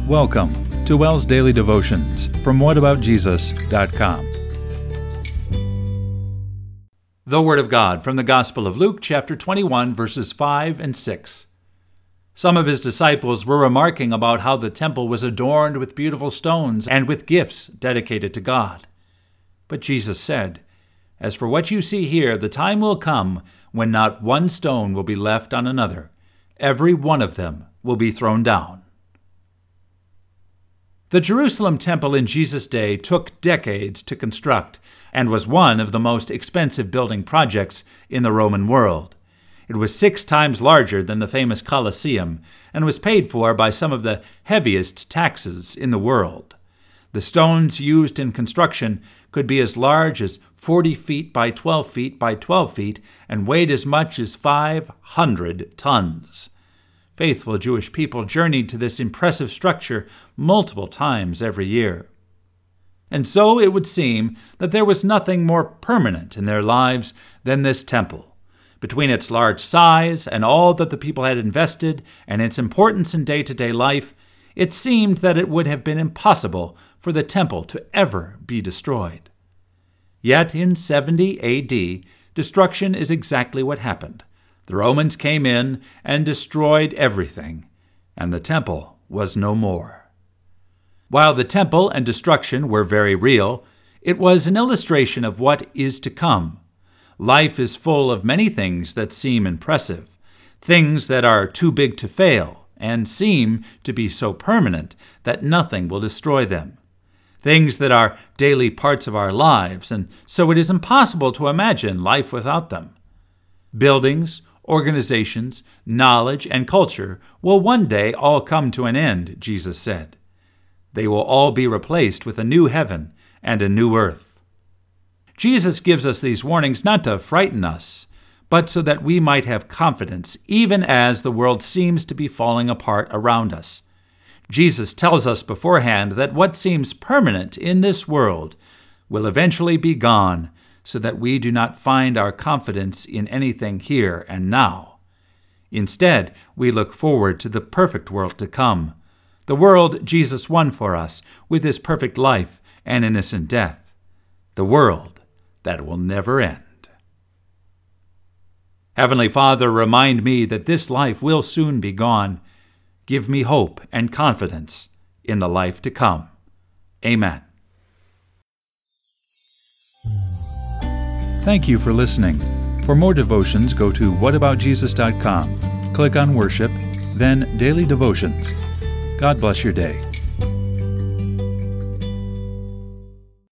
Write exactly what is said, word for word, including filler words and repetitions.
Welcome to WELS Daily Devotions from what about jesus dot com. The Word of God from the Gospel of Luke, chapter twenty-one, verses five and six. Some of his disciples were remarking about how the temple was adorned with beautiful stones and with gifts dedicated to God. But Jesus said, "As for what you see here, the time will come when not one stone will be left on another. Every one of them will be thrown down." The Jerusalem temple in Jesus' day took decades to construct and was one of the most expensive building projects in the Roman world. It was six times larger than the famous Colosseum and was paid for by some of the heaviest taxes in the world. The stones used in construction could be as large as forty feet by twelve feet by twelve feet and weighed as much as five hundred tons. Faithful Jewish people journeyed to this impressive structure multiple times every year. And so it would seem that there was nothing more permanent in their lives than this temple. Between its large size and all that the people had invested and its importance in day-to-day life, it seemed that it would have been impossible for the temple to ever be destroyed. Yet in seventy A D, destruction is exactly what happened. The Romans came in and destroyed everything, and the temple was no more. While the temple and destruction were very real, it was an illustration of what is to come. Life is full of many things that seem impressive, things that are too big to fail and seem to be so permanent that nothing will destroy them. Things that are daily parts of our lives, and so it is impossible to imagine life without them. Buildings, organizations, knowledge, and culture will one day all come to an end, Jesus said. They will all be replaced with a new heaven and a new earth. Jesus gives us these warnings not to frighten us, but so that we might have confidence, even as the world seems to be falling apart around us. Jesus tells us beforehand that what seems permanent in this world will eventually be gone, so that we do not find our confidence in anything here and now. Instead, we look forward to the perfect world to come, the world Jesus won for us with his perfect life and innocent death, the world that will never end. Heavenly Father, remind me that this life will soon be gone. Give me hope and confidence in the life to come. Amen. Thank you for listening. For more devotions, go to what about jesus dot com. Click on Worship, then Daily Devotions. God bless your day.